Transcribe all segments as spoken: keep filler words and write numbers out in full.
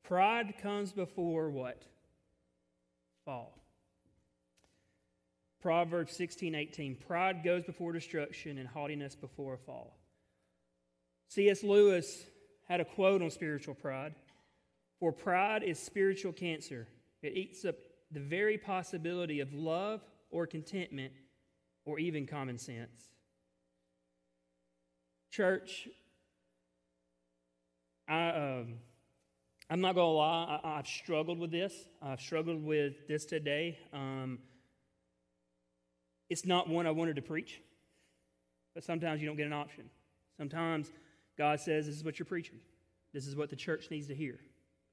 Pride comes before what? Fall. Proverbs sixteen eighteen. Pride goes before destruction and haughtiness before a fall. C S Lewis had a quote on spiritual pride. For pride is spiritual cancer. It eats up the very possibility of love or contentment or even common sense. Church, I, um, I'm not going to lie, I, I've struggled with this. I've struggled with this today. Um, it's not one I wanted to preach, but sometimes you don't get an option. Sometimes God says, this is what you're preaching. This is what the church needs to hear.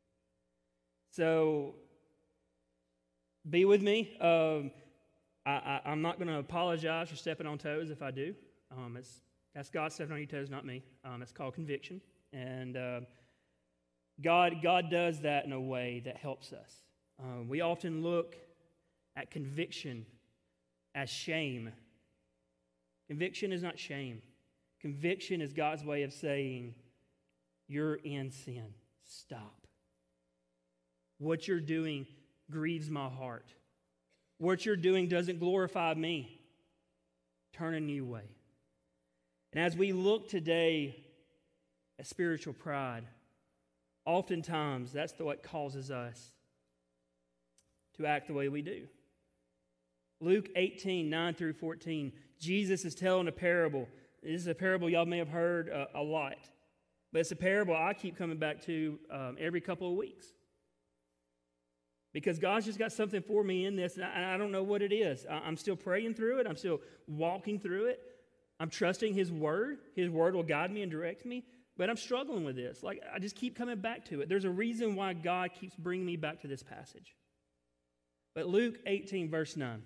So, be with me. Um, I, I, I'm not going to apologize for stepping on toes if I do. Um, it's, that's God stepping on your toes, not me. Um, it's called conviction. And uh, God, God does that in a way that helps us. Um, we often look at conviction as shame. Conviction is not shame. Conviction is God's way of saying, you're in sin. Stop. What you're doing grieves my heart. What you're doing doesn't glorify me. Turn a new way. And as we look today at spiritual pride, oftentimes that's what causes us to act the way we do. Luke eighteen, nine through fourteen, Jesus is telling a parable. This is a parable y'all may have heard uh, a lot. But it's a parable I keep coming back to um, every couple of weeks. Because God's just got something for me in this, and I, and I don't know what it is. I, I'm still praying through it. I'm still walking through it. I'm trusting His Word. His Word will guide me and direct me. But I'm struggling with this. Like, I just keep coming back to it. There's a reason why God keeps bringing me back to this passage. But Luke eighteen, verse nine.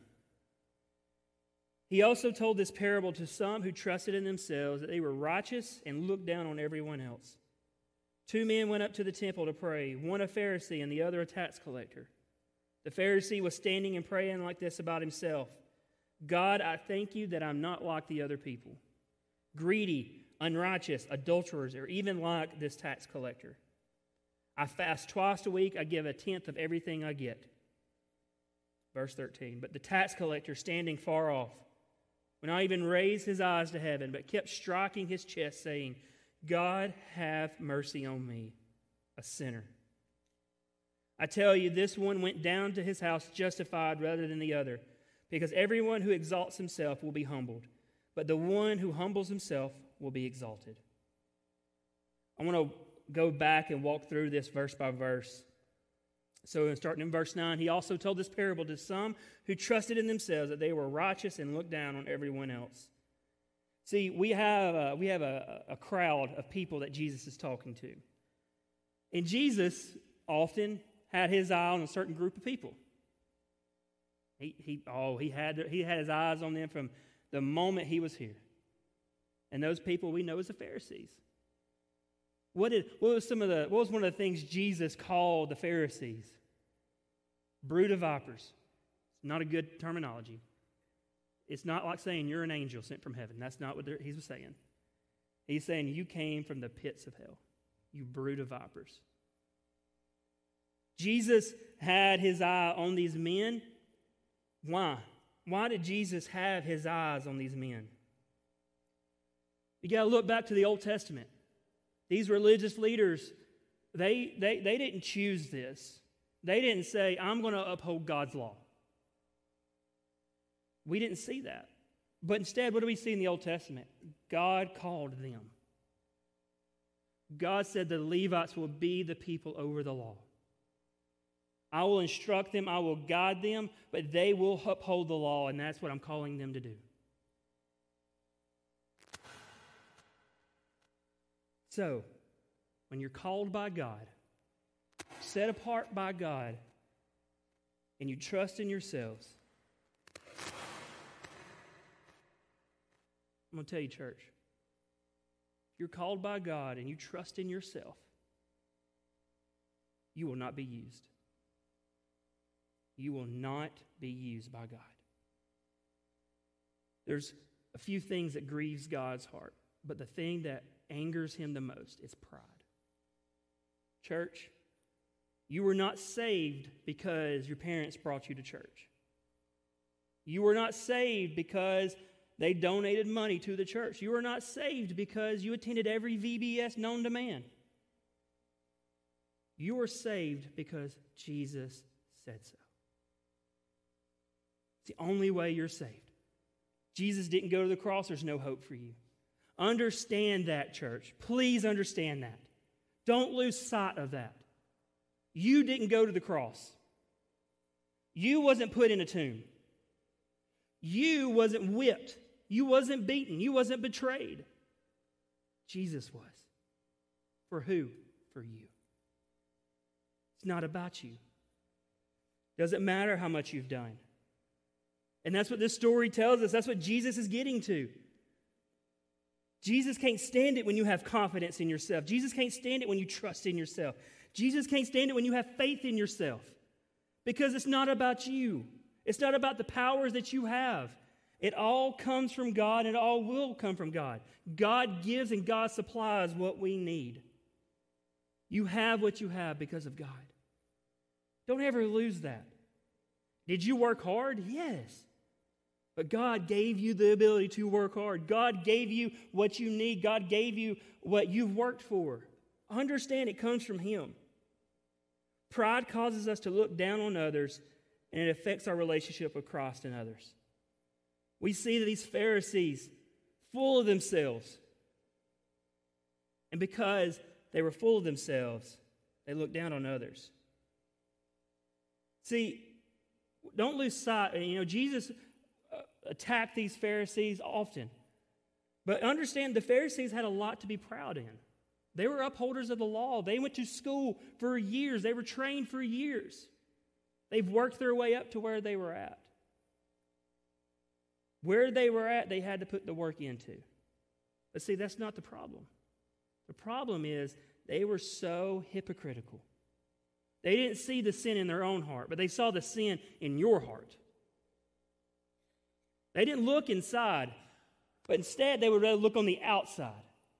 He also told this parable to some who trusted in themselves that they were righteous and looked down on everyone else. Two men went up to the temple to pray, one a Pharisee and the other a tax collector. The Pharisee was standing and praying like this about himself. God, I thank you that I'm not like the other people, greedy, unrighteous, adulterers, or even like this tax collector. I fast twice a week. I give a tenth of everything I get. Verse thirteen, but the tax collector, standing far off, would not even raise his eyes to heaven, but kept striking his chest, saying, God, have mercy on me, a sinner. I tell you, this one went down to his house justified rather than the other, because everyone who exalts himself will be humbled, but the one who humbles himself will be exalted. I want to go back and walk through this verse by verse. So starting in verse nine, he also told this parable to some who trusted in themselves that they were righteous and looked down on everyone else. See, we have a, we have a, a crowd of people that Jesus is talking to. And Jesus often had his eye on a certain group of people. He, he, oh, he had, he had his eyes on them from the moment he was here. And those people we know as the Pharisees. What did what was some of the what was one of the things Jesus called the Pharisees? Brood of vipers. Not a good terminology. It's not like saying you're an angel sent from heaven. That's not what he was saying. He's saying you came from the pits of hell. You brood of vipers. Jesus had his eye on these men. Why? Why did Jesus have his eyes on these men? You got to look back to the Old Testament. These religious leaders, they, they, they didn't choose this. They didn't say, I'm going to uphold God's law. We didn't see that. But instead, what do we see in the Old Testament? God called them. God said the Levites will be the people over the law. I will instruct them, I will guide them, but they will uphold the law, and that's what I'm calling them to do. So, when you're called by God, set apart by God, and you trust in yourselves, I'm going to tell you, church, if you're called by God and you trust in yourself, you will not be used. You will not be used by God. There's a few things that grieves God's heart, but the thing that angers him the most is pride. Church, You were not saved because your parents brought you to church. You were not saved because they donated money to the church. You were not saved because you attended every V B S known to man. You were saved because Jesus said so. It's the only way you're saved. Jesus didn't go to the cross. There's no hope for you. Understand that, church. Please understand that. Don't lose sight of that. You didn't go to the cross. You wasn't put in a tomb. You wasn't whipped. You wasn't beaten. You wasn't betrayed. Jesus was. For who? For you. It's not about you. Doesn't matter how much you've done. And that's what this story tells us. That's what Jesus is getting to. Jesus can't stand it when you have confidence in yourself. Jesus can't stand it when you trust in yourself. Jesus can't stand it when you have faith in yourself. Because it's not about you. It's not about the powers that you have. It all comes from God, and it all will come from God. God gives and God supplies what we need. You have what you have because of God. Don't ever lose that. Did you work hard? Yes. But God gave you the ability to work hard. God gave you what you need. God gave you what you've worked for. Understand it comes from Him. Pride causes us to look down on others, and it affects our relationship with Christ and others. We see that these Pharisees, full of themselves, and because they were full of themselves, they looked down on others. See, don't lose sight. You know, Jesus attacked these Pharisees often. But understand, the Pharisees had a lot to be proud in. They were upholders of the law. They went to school for years. They were trained for years. They've worked their way up to where they were at. Where they were at, they had to put the work into. But see, that's not the problem. The problem is they were so hypocritical. They didn't see the sin in their own heart, but they saw the sin in your heart. They didn't look inside, but instead they would rather look on the outside.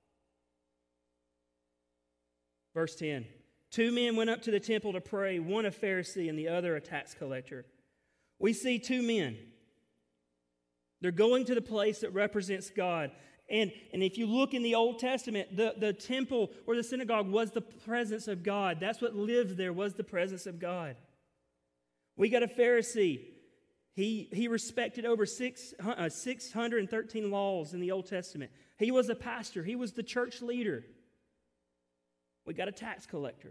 Verse ten, two men went up to the temple to pray, one a Pharisee and the other a tax collector. We see two men. They're going to the place that represents God. And, and if you look in the Old Testament, the, the temple or the synagogue was the presence of God. That's what lived there, was the presence of God. We got a Pharisee. He, he respected over six, uh, six hundred thirteen laws in the Old Testament. He was a pastor. He was the church leader. We got a tax collector.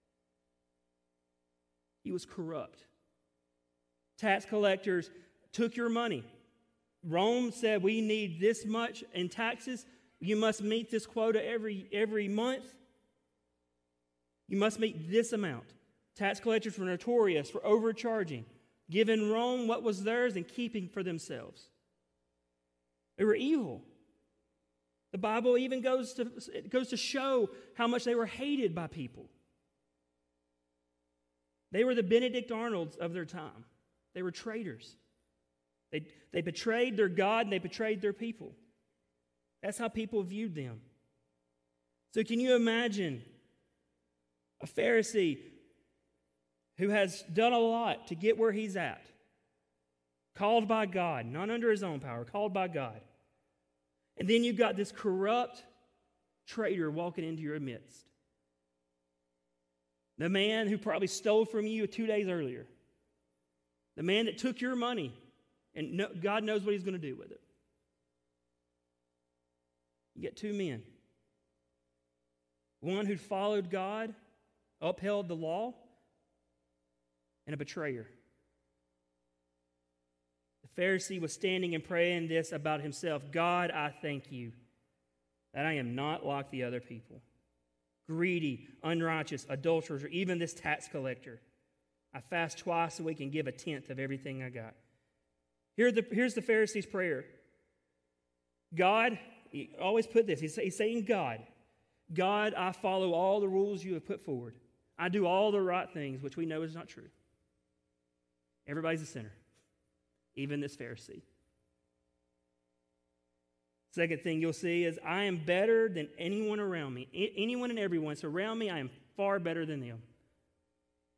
He was corrupt. Tax collectors took your money. Rome said, we need this much in taxes. You must meet this quota every, every month. You must meet this amount. Tax collectors were notorious for overcharging, giving Rome what was theirs and keeping for themselves. They were evil. The Bible even goes to, it goes to show how much they were hated by people. They were the Benedict Arnolds of their time. They were traitors. They, they betrayed their God and they betrayed their people. That's how people viewed them. So can you imagine a Pharisee who has done a lot to get where he's at, called by God, not under his own power, called by God. And then you've got this corrupt traitor walking into your midst. The man who probably stole from you two days earlier. The man that took your money, and no, God knows what He's going to do with it. You get two men. One who followed God, upheld the law, and a betrayer. The Pharisee was standing and praying this about himself. God, I thank you that I am not like the other people. Greedy, unrighteous, adulterers, or even this tax collector. I fast twice a week and give a tenth of everything I got. Here the, here's the Pharisee's prayer. God, he always put this, he's, he's saying God. God, I follow all the rules you have put forward. I do all the right things, which we know is not true. Everybody's a sinner, even this Pharisee. Second thing you'll see is I am better than anyone around me. Anyone and everyone surround me, I am far better than them.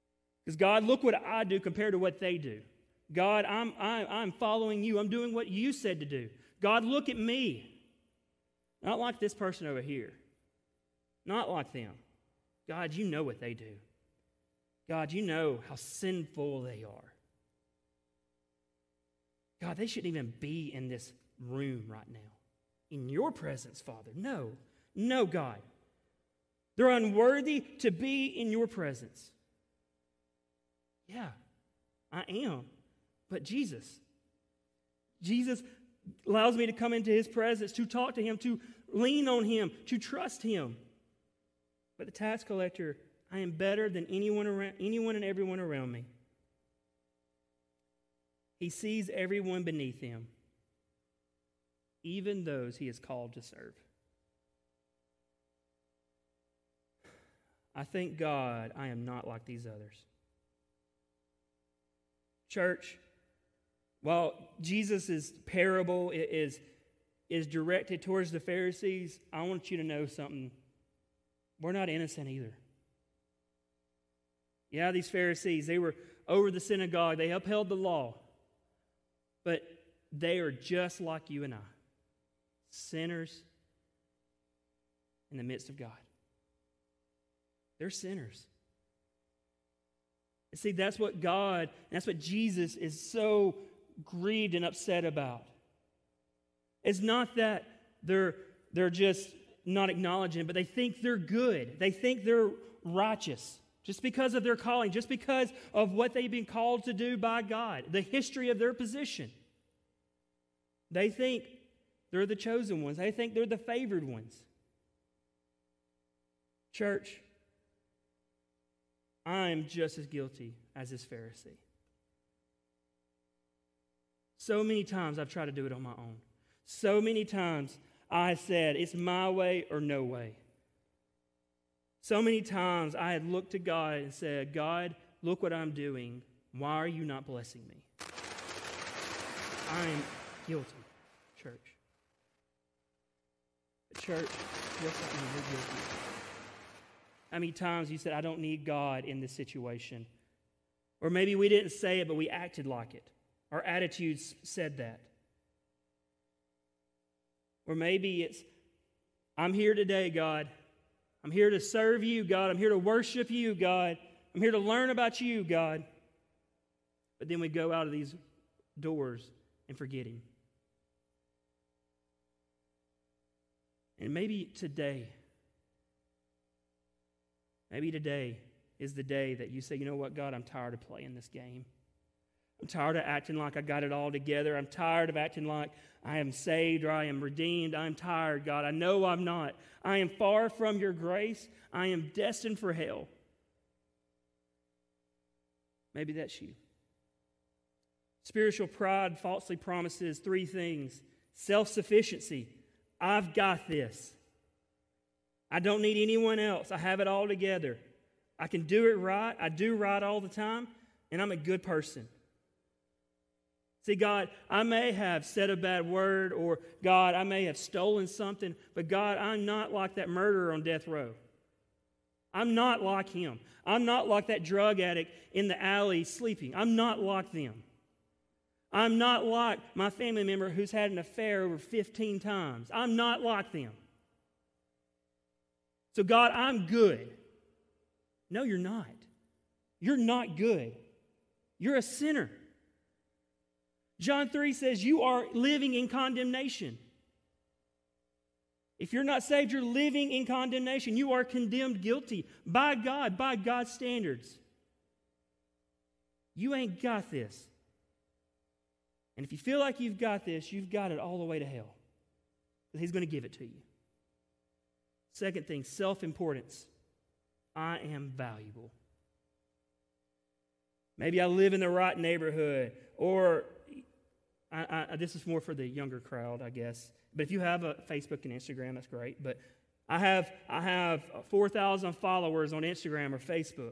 Because God, look what I do compared to what they do. God, I'm, I, I'm following you. I'm doing what you said to do. God, look at me. Not like this person over here. Not like them. God, you know what they do. God, you know how sinful they are. God, they shouldn't even be in this room right now. In your presence, Father. No. No, God. They're unworthy to be in your presence. Yeah, I am. But Jesus, Jesus allows me to come into his presence, to talk to him, to lean on him, to trust him. But the tax collector, I am better than anyone around, anyone and everyone around me. He sees everyone beneath him, even those he is called to serve. I thank God I am not like these others. Church, while Jesus' parable is, is directed towards the Pharisees, I want you to know something. We're not innocent either. Yeah, these Pharisees, they were over the synagogue. They upheld the law. But they are just like you and I. Sinners in the midst of God. They're sinners. See, that's what God, that's what Jesus is so grieved and upset about. It's not that they're, they're just not acknowledging it, but they think they're good. They think they're righteous just because of their calling, just because of what they've been called to do by God, the history of their position. They think they're the chosen ones. They think they're the favored ones. Church, I'm just as guilty as this Pharisee. So many times I've tried to do it on my own. So many times I said, it's my way or no way. So many times I had looked to God and said, God, look what I'm doing. Why are you not blessing me? I am guilty, church. But church, just like me, you're guilty. How many times you said, I don't need God in this situation? Or maybe we didn't say it, but we acted like it. Our attitudes said that. Or maybe it's, I'm here today, God. I'm here to serve you, God. I'm here to worship you, God. I'm here to learn about you, God. But then we go out of these doors and forget him. And maybe today, maybe today is the day that you say, you know what, God, I'm tired of playing this game. I'm tired of acting like I got it all together. I'm tired of acting like I am saved or I am redeemed. I'm tired, God. I know I'm not. I am far from your grace. I am destined for hell. Maybe that's you. Spiritual pride falsely promises three things. Self-sufficiency. I've got this. I don't need anyone else. I have it all together. I can do it right. I do right all the time. And I'm a good person. See, God, I may have said a bad word, or God, I may have stolen something, but God, I'm not like that murderer on death row. I'm not like him. I'm not like that drug addict in the alley sleeping. I'm not like them. I'm not like my family member who's had an affair over fifteen times. I'm not like them. So, God, I'm good. No, you're not. You're not good. You're a sinner. John three says you are living in condemnation. If you're not saved, you're living in condemnation. You are condemned guilty by God, by God's standards. You ain't got this. And if you feel like you've got this, you've got it all the way to hell. Because he's going to give it to you. Second thing, self-importance. I am valuable. Maybe I live in the right neighborhood, or I, I, this is more for the younger crowd, I guess. But if you have a Facebook and Instagram, that's great. But I have I have four thousand followers on Instagram or Facebook.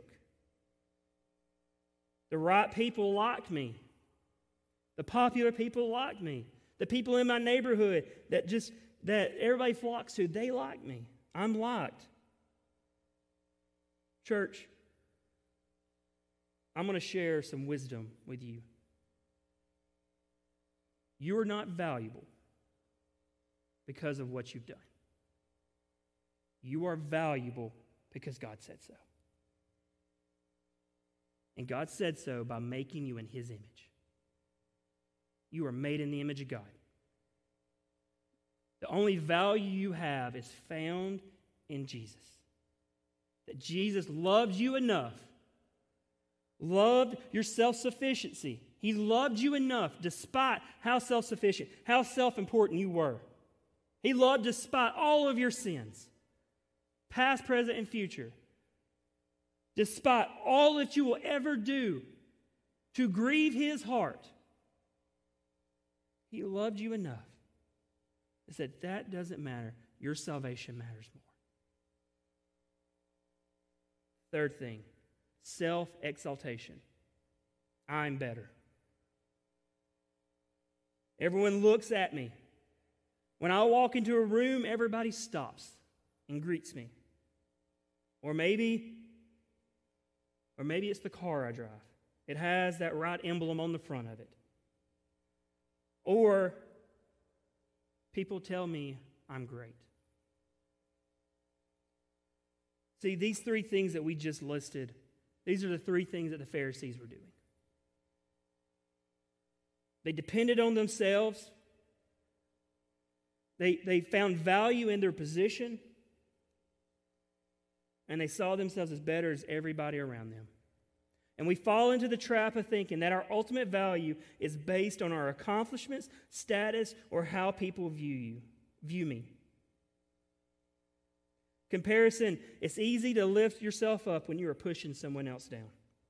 The right people like me. The popular people like me. The people in my neighborhood that just that everybody flocks to, they like me. I'm liked. Church, I'm going to share some wisdom with you. You are not valuable because of what you've done. You are valuable because God said so. And God said so by making you in His image. You are made in the image of God. The only value you have is found in Jesus. That Jesus loved you enough, loved your self-sufficiency. He loved you enough despite how self-sufficient, how self-important you were. He loved despite all of your sins, past, present, and future. Despite all that you will ever do to grieve His heart, He loved you enough. He said, that doesn't matter. Your salvation matters more. Third thing, self-exaltation. I'm better. Everyone looks at me. When I walk into a room, everybody stops and greets me. Or maybe, or maybe it's the car I drive. It has that right emblem on the front of it. Or people tell me I'm great. See, these three things that we just listed, these are the three things that the Pharisees were doing. They depended on themselves. They, they found value in their position. And they saw themselves as better as everybody around them. And we fall into the trap of thinking that our ultimate value is based on our accomplishments, status, or how people view you, view me. Comparison, it's easy to lift yourself up when you are pushing someone else down.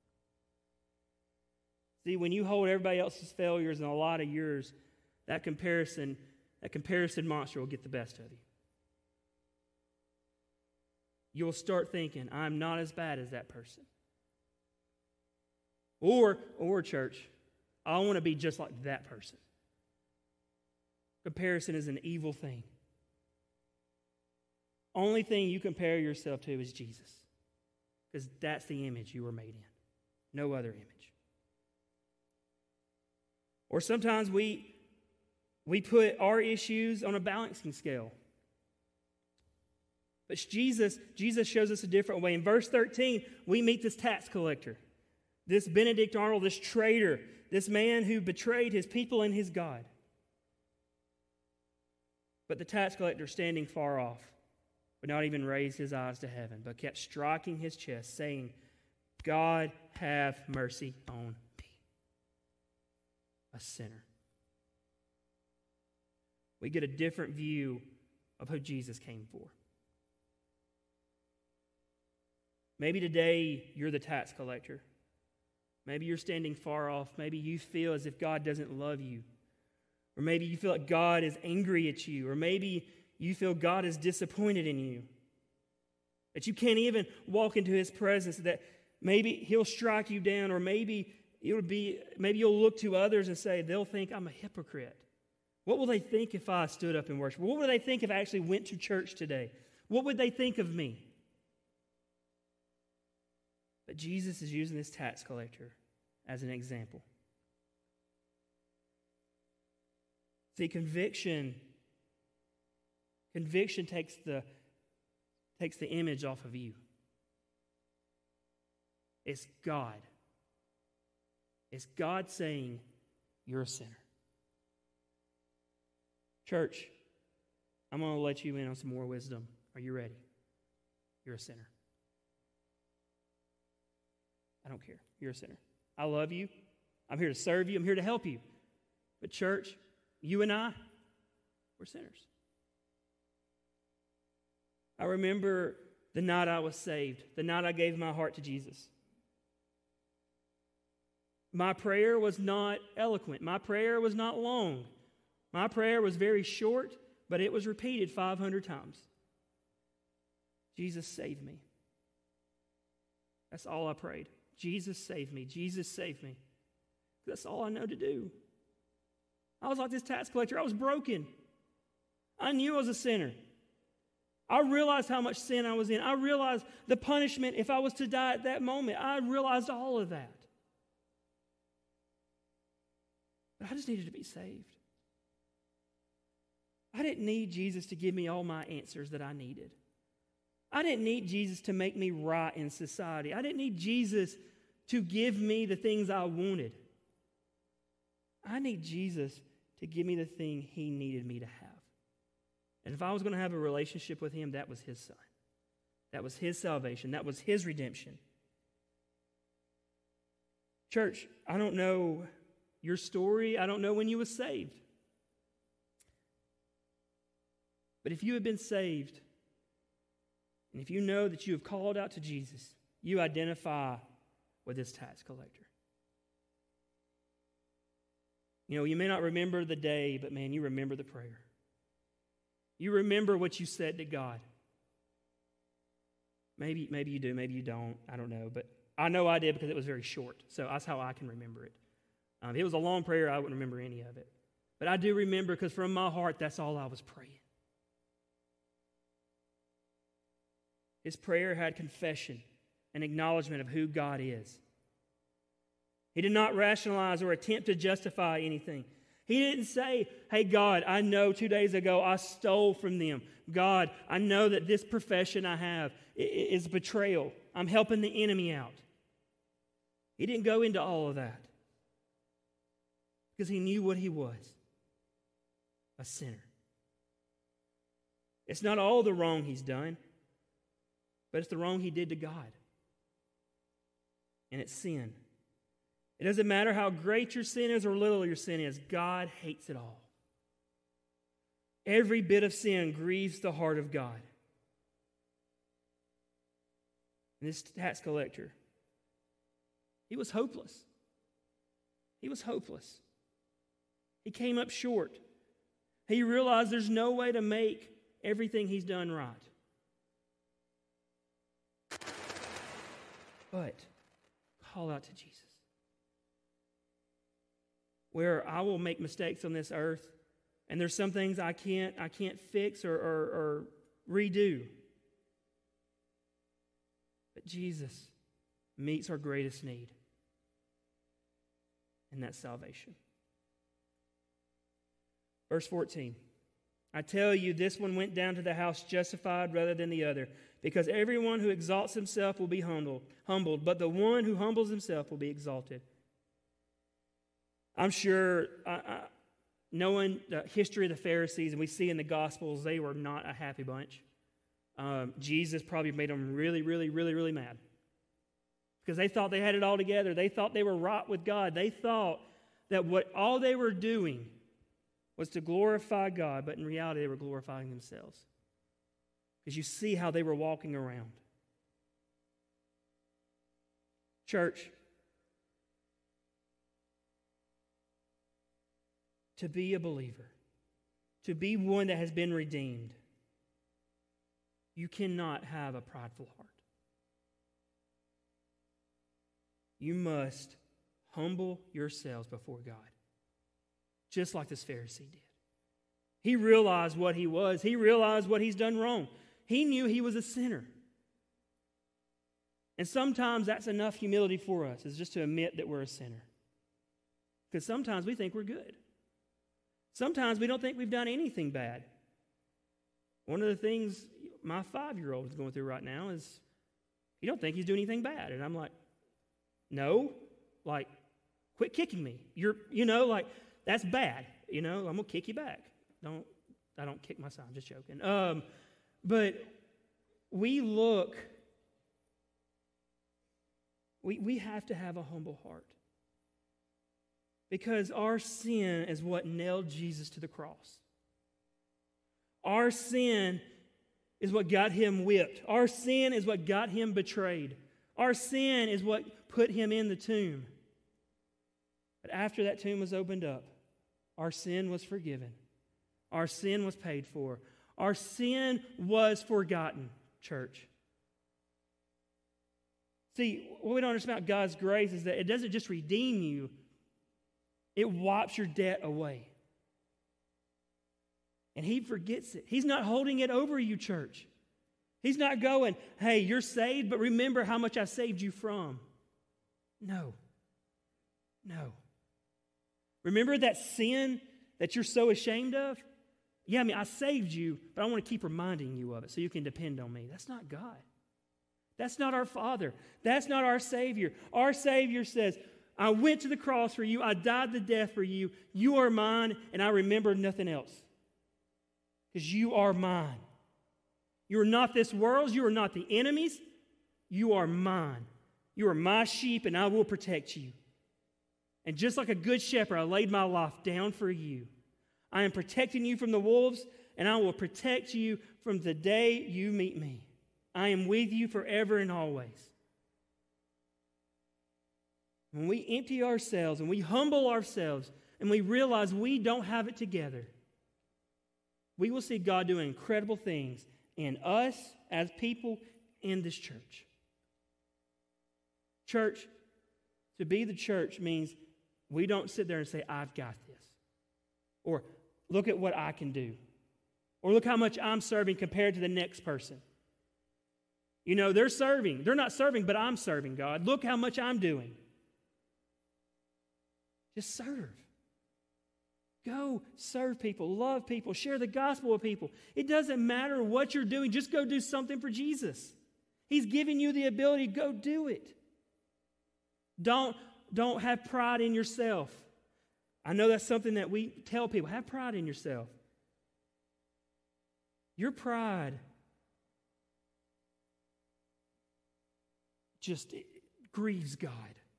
See, when you hold everybody else's failures and a lot of yours, that comparison, that comparison monster will get the best of you. You'll start thinking, I'm not as bad as that person. Or, or church, I want to be just like that person. Comparison is an evil thing. Only thing you compare yourself to is Jesus. Because that's the image you were made in. No other image. Or sometimes we, we put our issues on a balancing scale. But Jesus, Jesus shows us a different way. In verse thirteen, we meet this tax collector. This Benedict Arnold, this traitor, this man who betrayed his people and his God. But the tax collector, standing far off, would not even raise his eyes to heaven, but kept striking his chest, saying, God, have mercy on me, a sinner. We get a different view of who Jesus came for. Maybe today you're the tax collector. Maybe you're standing far off. Maybe you feel as if God doesn't love you. Or maybe you feel like God is angry at you. Or maybe you feel God is disappointed in you. That you can't even walk into His presence. That maybe He'll strike you down. Or maybe it would be, maybe you'll look to others and say, they'll think I'm a hypocrite. What will they think if I stood up and worshiped? What would they think if I actually went to church today? What would they think of me? But Jesus is using this tax collector as an example. See, conviction, conviction takes the, takes the image off of you. It's God. It's God saying, you're a sinner. Church, I'm going to let you in on some more wisdom. Are you ready? You're a sinner. I don't care. You're a sinner. I love you. I'm here to serve you. I'm here to help you. But church, you and I, we're sinners. I remember the night I was saved, the night I gave my heart to Jesus. My prayer was not eloquent. My prayer was not long. My prayer was very short, but it was repeated five hundred times. Jesus, save me. That's all I prayed. Jesus, save me. Jesus, save me. That's all I know to do. I was like this tax collector. I was broken. I knew I was a sinner. I realized how much sin I was in. I realized the punishment if I was to die at that moment. I realized all of that. but I just needed to be saved. I didn't need Jesus to give me all my answers that I needed. I didn't need Jesus to make me right in society. I didn't need Jesus to give me the things I wanted. I need Jesus to give me the thing he needed me to have. And if I was going to have a relationship with him, that was his son. That was his salvation. That was his redemption. Church, I don't know your story. I don't know when you were saved. But if you have been saved, and if you know that you have called out to Jesus, you identify with this tax collector. You know, you may not remember the day, but man, you remember the prayer. You remember what you said to God. Maybe, maybe you do, maybe you don't. I don't know. But I know I did because it was very short. So that's how I can remember it. Um, if it was a long prayer, I wouldn't remember any of it. But I do remember because from my heart, that's all I was praying. His prayer had confession and acknowledgement of who God is. He did not rationalize or attempt to justify anything. He didn't say, hey, God, I know two days ago I stole from them. God, I know that this profession I have is betrayal. I'm helping the enemy out. He didn't go into all of that because he knew what he was, a sinner. It's not all the wrong he's done, but it's the wrong he did to God. And it's sin. It doesn't matter how great your sin is or little your sin is. God hates it all. Every bit of sin grieves the heart of God. And this tax collector, he was hopeless. He was hopeless. He came up short. He realized there's no way to make everything he's done right. But call out to Jesus. Where I will make mistakes on this earth, and there's some things I can't, I can't fix or, or, or redo. But Jesus meets our greatest need, and that's salvation. Verse fourteen. I tell you, this one went down to the house justified rather than the other, because everyone who exalts himself will be humbled, humbled, but the one who humbles himself will be exalted. I'm sure, uh, uh, knowing the history of the Pharisees, and we see in the Gospels, they were not a happy bunch. Um, Jesus probably made them really, really, really, really mad. Because they thought they had it all together. They thought they were right with God. They thought that what all they were doing was to glorify God, but in reality they were glorifying themselves. Because you see how they were walking around. Church, to be a believer, to be one that has been redeemed, you cannot have a prideful heart. You must humble yourselves before God, just like this Pharisee did. He realized what he was. He realized what he's done wrong. He knew he was a sinner. And sometimes that's enough humility for us, is just to admit that we're a sinner. Because sometimes we think we're good. Sometimes we don't think we've done anything bad. One of the things my five-year-old is going through right now is he don't think he's doing anything bad. And I'm like, no, like, quit kicking me. You're, you know, like, that's bad. You know, I'm going to kick you back. Don't, I don't kick my son. I'm just joking. Um, but we look, we, we have to have a humble heart. Because our sin is what nailed Jesus to the cross. Our sin is what got him whipped. Our sin is what got him betrayed. Our sin is what put him in the tomb. But after that tomb was opened up, our sin was forgiven. Our sin was paid for. Our sin was forgotten, church. See, what we don't understand about God's grace is that it doesn't just redeem you, it wipes your debt away. And he forgets it. He's not holding it over you, church. He's not going, hey, you're saved, but remember how much I saved you from. No. No. Remember that sin that you're so ashamed of? Yeah, I mean, I saved you, but I want to keep reminding you of it so you can depend on me. That's not God. That's not our Father. That's not our Savior. Our Savior says, I went to the cross for you. I died the death for you. You are mine, and I remember nothing else. Because you are mine. You are not this world's. You are not the enemy's. You are mine. You are my sheep, and I will protect you. And just like a good shepherd, I laid my life down for you. I am protecting you from the wolves, and I will protect you from the day you meet me. I am with you forever and always. When we empty ourselves and we humble ourselves and we realize we don't have it together, we will see God doing incredible things in us as people in this church. Church, to be the church means we don't sit there and say, I've got this. Or look at what I can do. Or look how much I'm serving compared to the next person. You know, they're serving. They're not serving, but I'm serving, God. Look how much I'm doing. Just serve. Go serve people, love people, share the gospel with people. It doesn't matter what you're doing. Just go do something for Jesus. He's giving you the ability. Go do it. Don't, don't have pride in yourself. I know that's something that we tell people. Have pride in yourself. Your pride just grieves God.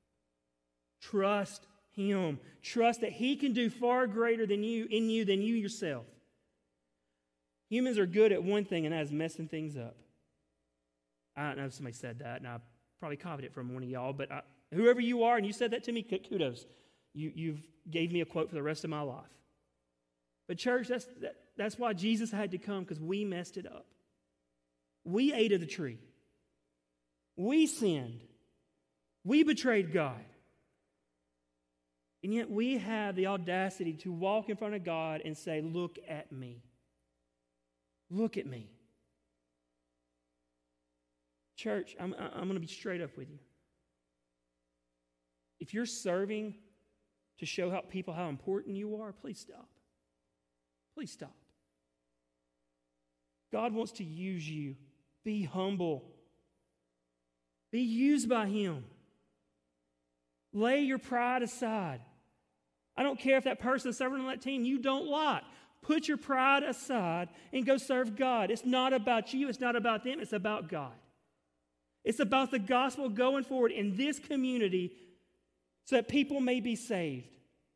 Trust Him. Trust that He can do far greater than you in you than you yourself. Humans are good at one thing, and that is messing things up. I don't know if somebody said that, and I probably copied it from one of y'all, but I, whoever you are, and you said that to me, kudos. You, you've gave me a quote for the rest of my life. But church, that's, that, that's why Jesus had to come, because we messed it up. We ate of the tree. We sinned. We betrayed God. And yet we have the audacity to walk in front of God and say, look at me. Look at me. Church, I'm, I'm going to be straight up with you. If you're serving to show how people how important you are, please stop. Please stop. God wants to use you. Be humble. Be used by Him. Lay your pride aside. I don't care if that person is serving on that team you don't like. Put your pride aside and go serve God. It's not about you. It's not about them. It's about God. It's about the gospel going forward in this community so that people may be saved.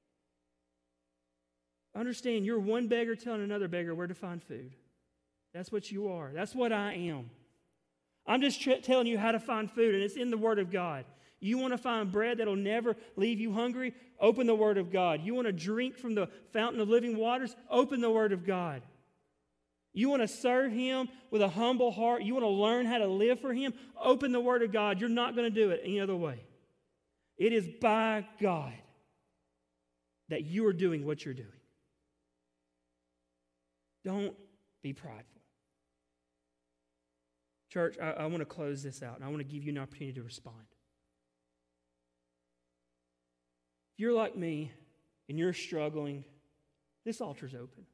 Understand, you're one beggar telling another beggar where to find food. That's what you are. That's what I am. I'm just tr- telling you how to find food, and it's in the Word of God. You want to find bread that'll never leave you hungry? Open the Word of God. You want to drink from the fountain of living waters? Open the Word of God. You want to serve Him with a humble heart? You want to learn how to live for Him? Open the Word of God. You're not going to do it any other way. It is by God that you are doing what you're doing. Don't be prideful. Church, I, I want to close this out, and I want to give you an opportunity to respond. If you're like me and you're struggling, this altar's open.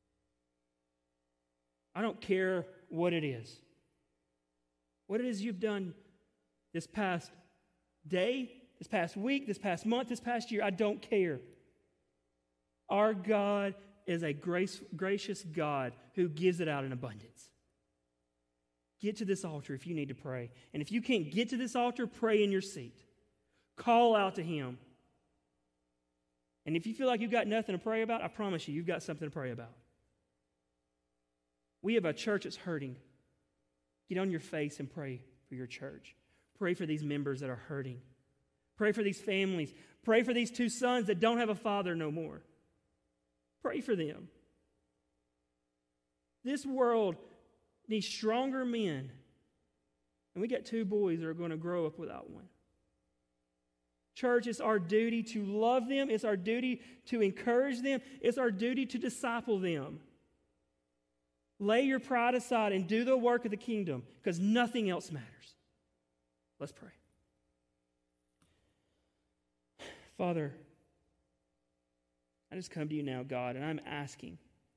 I don't care what it is. What it is you've done this past day, this past week, this past month, this past year, I don't care. Our God is a grace, gracious God who gives it out in abundance. Get to this altar if you need to pray. And if you can't get to this altar, pray in your seat. Call out to Him. And if you feel like you've got nothing to pray about, I promise you, you've got something to pray about. We have a church that's hurting. Get on your face and pray for your church. Pray for these members that are hurting. Pray for these families. Pray for these two sons that don't have a father no more. Pray for them. This world needs stronger men. And we got two boys that are going to grow up without one. Church, it's our duty to love them. It's our duty to encourage them. It's our duty to disciple them. Lay your pride aside and do the work of the kingdom because nothing else matters. Let's pray. Father, I just come to you now, God, and I'm asking.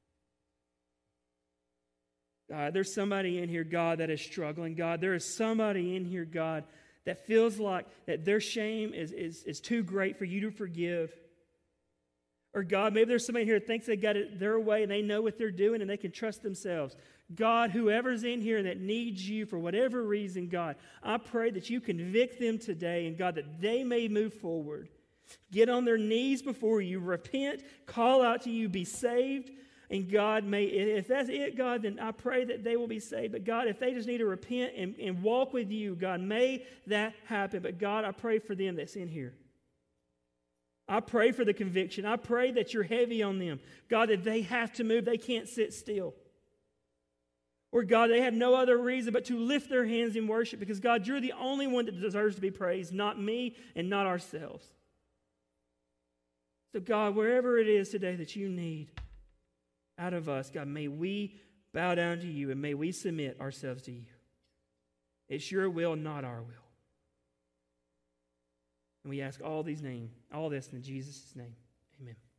God, there's somebody in here, God, that is struggling. God, there is somebody in here, God, that feels like that their shame is, is, is too great for you to forgive. Or God, maybe there's somebody here that thinks they got it their way and they know what they're doing and they can trust themselves. God, whoever's in here that needs you for whatever reason, God, I pray that you convict them today, and God, that they may move forward. Get on their knees before you, repent, call out to you, be saved. And God, may, if that's it, God, then I pray that they will be saved. But God, if they just need to repent and, and walk with you, God, may that happen. But God, I pray for them that's in here. I pray for the conviction. I pray that you're heavy on them. God, that they have to move. They can't sit still. Or God, they have no other reason but to lift their hands in worship, because God, you're the only one that deserves to be praised, not me and not ourselves. So God, wherever it is today that you need out of us, God, may we bow down to you and may we submit ourselves to you. It's your will, not our will. And we ask all these names, all this in Jesus' name. Amen.